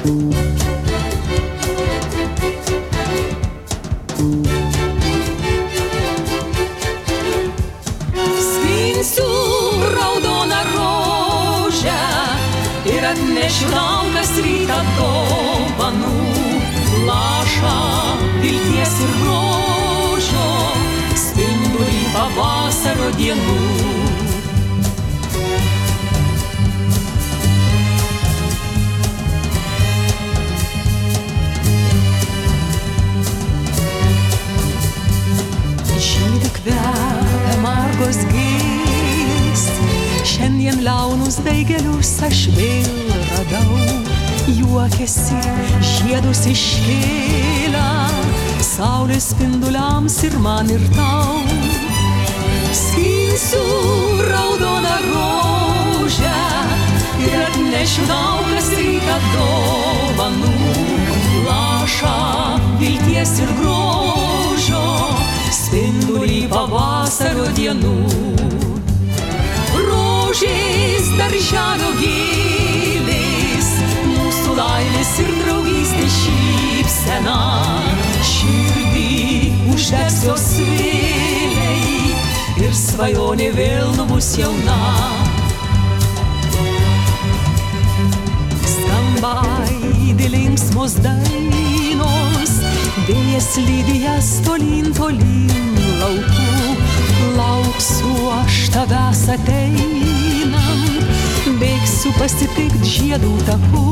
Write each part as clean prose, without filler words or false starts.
Skinsiu raudoną rožę ir atnešiu tau kas rytą dovanų, lašą vilties ir grožio, spindulį pavasario dienų. Žydi kvepia margos gėlės, šiandien liaunus daigelius aš vėl radau, juokiasi žiedus iškėlę, saulės spinduliams ir man ir tau. Skinsiu raudoną rožę ir atnešiu tau kas rytą dovanų, lašą vilties ir grožio, spindulį pavasario dienų. Rožės darželio gėlės, mūsų laimės ir draugystės šypsena, širdį uždegs jos vėliai ir svajonė vėl nubus jauna. Skamba aidi linksmos dainos, vėjas lydi jas tolyn, tolyn lauku, lauksiu aš tavęs ateinant, bėgsiu pasitikt žiedų taku.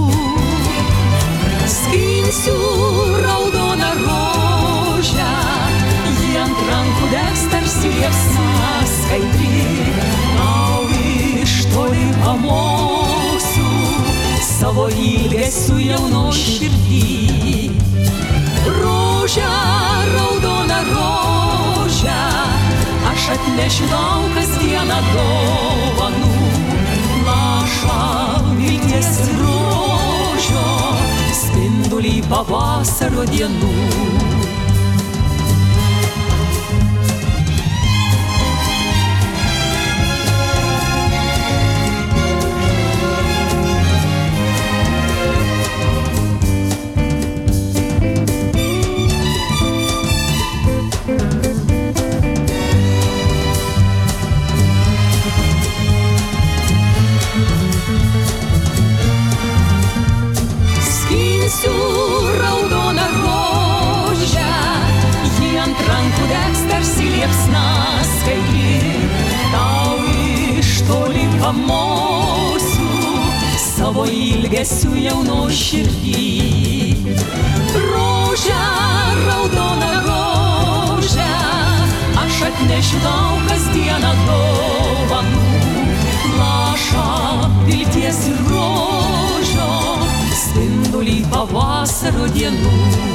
Skinsiu raudoną rožę, ji ant rankų degs tarsi liepsna skaidri, tau iš toli pamosiu savo ilgesiu jauno širdį. Rožę, raudoną rožę, aš atnešiu tau kasdieną dovanų, lašą vilties ir grožio, spindulį pavasario dienų. Skinsiu raudoną rožę, ji ant rankų degs tarsi liepsna skaidri, tau iš toli pamosiu savo ilgesiu jauno širdį. Rožę, raudoną rožę, aš atnešiu tau kasdieną dovanų, lašą vilties ir grožio, spindulį pavasario dienų.